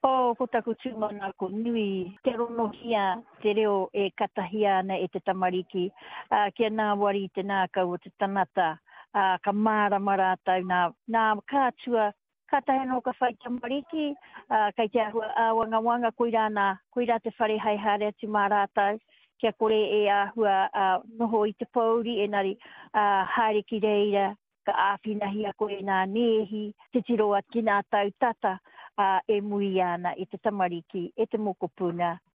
ko taku tūmana ko nui te rono hia te reo e katahia ana e te tamariki. Kia nā wari te nā kau o te tanata. Ka mārama rātau nā kātua katahe no ka whai tamariki. Kei te ahua āwangawanga koirā te whare hai hare atu mā rātau. Kia kore e ahua noho i te pauri e nari haere ki reira. Ka āwhinahi a koe nā nehi, te tiroa ki nā tau tata e mui ana i te tamariki, e te mokopuna,